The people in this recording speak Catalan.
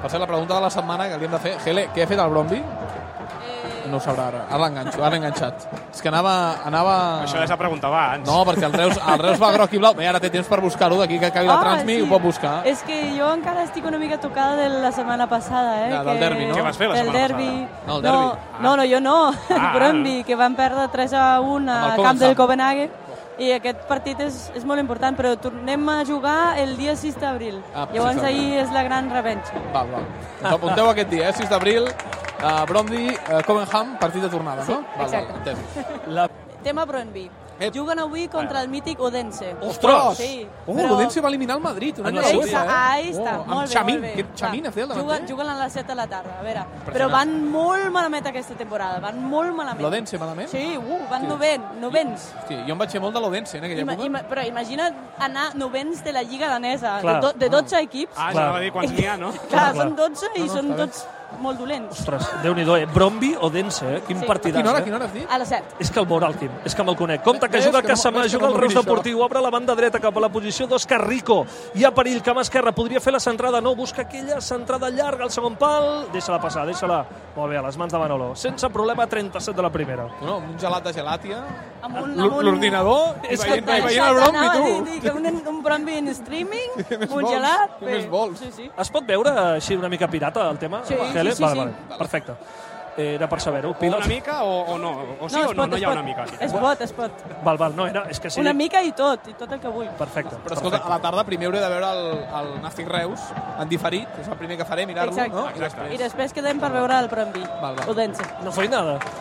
Per ser la pregunta de la setmana que li hem de fer. Hele, què ha fet el Bromby? No ho sabrà ara. Ara l'enganxo, ara l'he enganxat. És que anava... Això ja s'ha preguntat abans. No, perquè el Reus va groc i blau. Bé, ara té temps per buscar-ho, d'aquí que acabi la Transmi ho pot buscar. És que jo encara estic una mica tocada de la setmana passada, Ja, del derbi, no? Què vas fer la setmana passada? No, el derbi. No, jo no. El Brøndby, que van perdre 3-1 a camp del Copenhague. I aquest partit és molt important, però tornem a jugar el dia 6 d'abril. Llavors ahir és la gran revenja. Val. Us apunteu aquest dia, 6 d'abril, Brøndby, Copenhagen, partit de tornada, no? Exacte. Tema Brøndby. Juguen avui contra el mític Odense. Ostres! Sí, l'Odense va eliminar el Madrid un any a la Sueca, Ahí està, molt bé. Xamin, juguen a les 7 de la tarda, a veure. Però van molt malament aquesta temporada, van molt malament. L'Odense malament? Sí, van novens. Hosti, jo em vaig fer molt de l'Odense en aquella època. Però imagina't anar novens de la Lliga danesa, de 12 equips. Anava a dir quants n'hi ha, no? Clar, són 12 i són tots molt dolents. Ostres, Déu-n'hi-do, Brøndby, Odense, quin partidàs. A quina hora has dit? A les 7. És que el veurà el Quim, és que me'l conec. Compte que juga Casamà, juga el Reus Deportiu, obre la banda dreta cap a la posició d'Òscar Rico. Hi ha perill, cama esquerra, podria fer la centrada, no, busca aquella centrada llarga al segon pal. Deixa-la passar, deixa-la. Molt bé, a les mans de Manolo. Sense problema, 37 de la primera. No, un gelat de gelàtia, Amb l'ordinador, i veient el Brøndby, tu. Un Brøndby en streaming, un gelat. Què més vols? Sí. Es pot veure així una mica pirata, el tema? Sí. Vale, perfecte. Era per saber-ho. Una mica o no? O sí o no? No hi ha una mica. Es pot. Val, no era... És que sí. Una mica i tot el que vull. Perfecte. Però escolta, a la tarda primer hauré de veure el Nàstic Reus en diferit, és el primer que faré, mirar-lo, no? I després quedem per veure el Brøndby. Val. Odense. No fue nada.